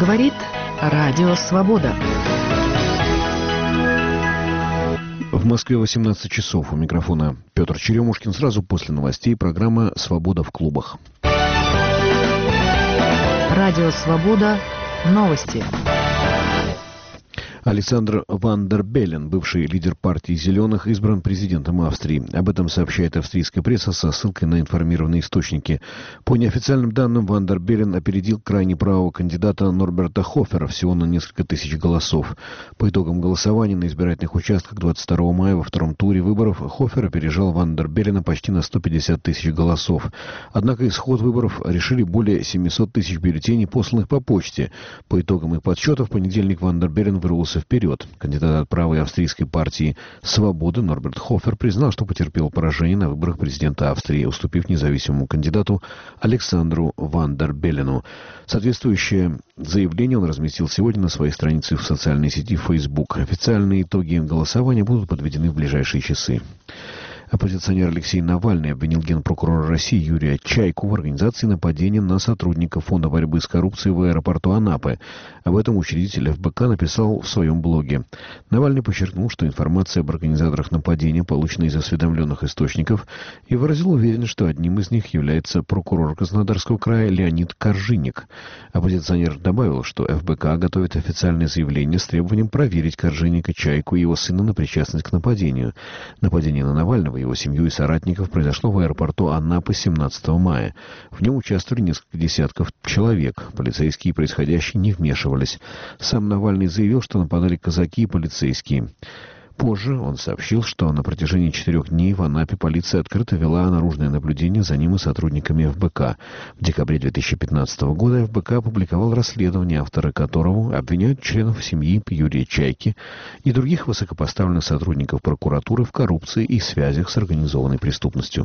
Говорит Радио Свобода. В Москве 18 часов. У микрофона Петр Черемушкин. Сразу после новостей программа «Свобода в клубах». Радио Свобода. Новости. Александр Ван дер Беллен, бывший лидер партии «Зеленых», избран президентом Австрии. Об этом сообщает австрийская пресса со ссылкой на информированные источники. По неофициальным данным, Ван дер Беллен опередил крайне правого кандидата Норберта Хофера всего на несколько тысяч голосов. По итогам голосования на избирательных участках 22 мая во втором туре выборов Хофер опережал Ван дер Беллена почти на 150 тысяч голосов. Однако исход выборов решили более 700 тысяч бюллетеней, посланных по почте. По итогам их подсчета в понедельник Ван дер Беллен вырвался вперед. Кандидат от правой австрийской партии «Свободы» Норберт Хофер признал, что потерпел поражение на выборах президента Австрии, уступив независимому кандидату Александру Ван дер Беллену. Соответствующее заявление он разместил сегодня на своей странице в социальной сети Facebook. Официальные итоги голосования будут подведены в ближайшие часы. Оппозиционер Алексей Навальный обвинил генпрокурора России Юрия Чайку в организации нападения на сотрудников Фонда борьбы с коррупцией в аэропорту Анапы. Об этом учредитель ФБК написал в своем блоге. Навальный подчеркнул, что информация об организаторах нападения получена из осведомленных источников, и выразил уверенность, что одним из них является прокурор Краснодарского края Леонид Коржинник. Оппозиционер добавил, что ФБК готовит официальное заявление с требованием проверить Коржинника, Чайку и его сына на причастность к нападению. Нападение на Навального, его семью и соратников произошло в аэропорту Анапы 17 мая. В нем участвовали несколько десятков человек. Полицейские происходящие не вмешивались. Сам Навальный заявил, что нападали казаки и полицейские. Позже он сообщил, что на протяжении 4 дней в Анапе полиция открыто вела наружное наблюдение за ним и сотрудниками ФБК. В декабре 2015 года ФБК опубликовал расследование, авторы которого обвиняют членов семьи Юрия Чайки и других высокопоставленных сотрудников прокуратуры в коррупции и связях с организованной преступностью.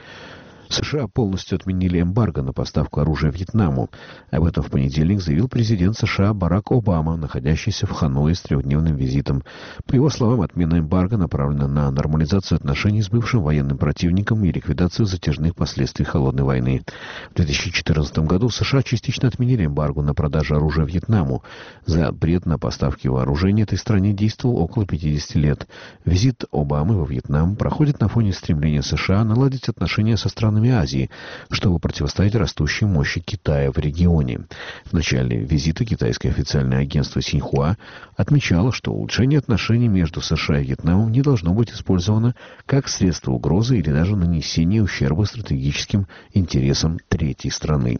США полностью отменили эмбарго на поставку оружия Вьетнаму. Об этом в понедельник заявил президент США Барак Обама, находящийся в Ханое с 3-дневным визитом. По его словам, отмена эмбарго направлена на нормализацию отношений с бывшим военным противником и ликвидацию затяжных последствий холодной войны. В 2014 году США частично отменили эмбарго на продажу оружия Вьетнаму. Запрет на поставки вооружения этой стране действовал около 50 лет. Визит Обамы во Вьетнам проходит на фоне стремления США наладить отношения со странами Азии, чтобы противостоять растущей мощи Китая в регионе. В начале визита китайское официальное агентство Синьхуа отмечало, что улучшение отношений между США и Вьетнамом не должно быть использовано как средство угрозы или даже нанесения ущерба стратегическим интересам третьей страны.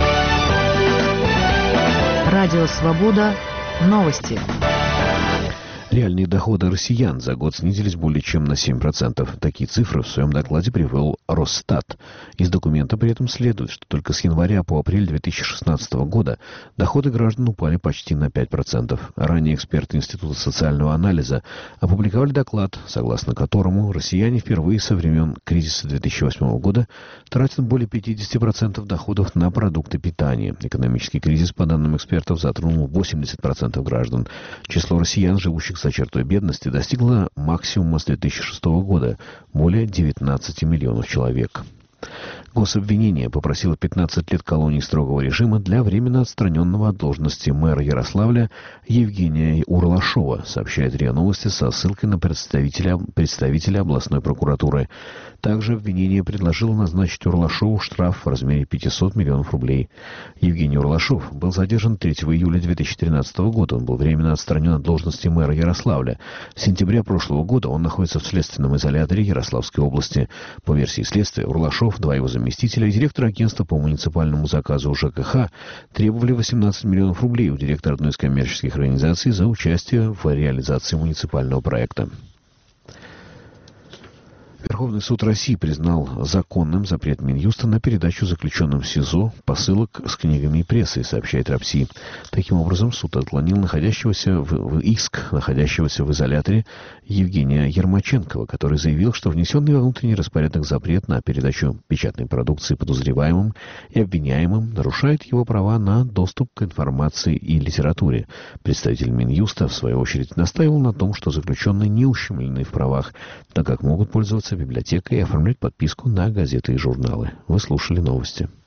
Радио Свобода. Новости. Реальные доходы россиян за год снизились более чем на 7%. Такие цифры в своем докладе привел Росстат. Из документа при этом следует, что только с января по апрель 2016 года доходы граждан упали почти на 5%. Ранее эксперты Института социального анализа опубликовали доклад, согласно которому россияне впервые со времен кризиса 2008 года тратят более 50% доходов на продукты питания. Экономический кризис, по данным экспертов, затронул 80% граждан. Число россиян, живущих за чертой бедности, достигла максимума с 2006 года – более 19 миллионов человек. Гособвинение попросило 15 лет колонии строгого режима для временно отстраненного от должности мэра Ярославля Евгения Урлашова, сообщает РИА Новости со ссылкой на представителя областной прокуратуры. Также обвинение предложило назначить Урлашову штраф в размере 500 миллионов рублей. Евгений Урлашов был задержан 3 июля 2013 года. Он был временно отстранен от должности мэра Ярославля. С сентября прошлого года он находится в следственном изоляторе Ярославской области. По версии следствия, Урлашов, 2 его заместителя и директор агентства по муниципальному заказу ЖКХ требовали 18 миллионов рублей у директора одной из коммерческих организаций за участие в реализации муниципального проекта. Верховный суд России признал законным запрет Минюста на передачу заключенным в СИЗО посылок с книгами и прессой, сообщает РАПСИ. Таким образом, суд отклонил находящегося в изоляторе Евгения Ермаченкова, который заявил, что внесенный во внутренний распорядок запрет на передачу печатной продукции подозреваемым и обвиняемым нарушает его права на доступ к информации и литературе. Представитель Минюста, в свою очередь, настаивал на том, что заключенные не ущемлены в правах, так как могут пользоваться библиотекой и оформлять подписку на газеты и журналы. Вы слушали новости.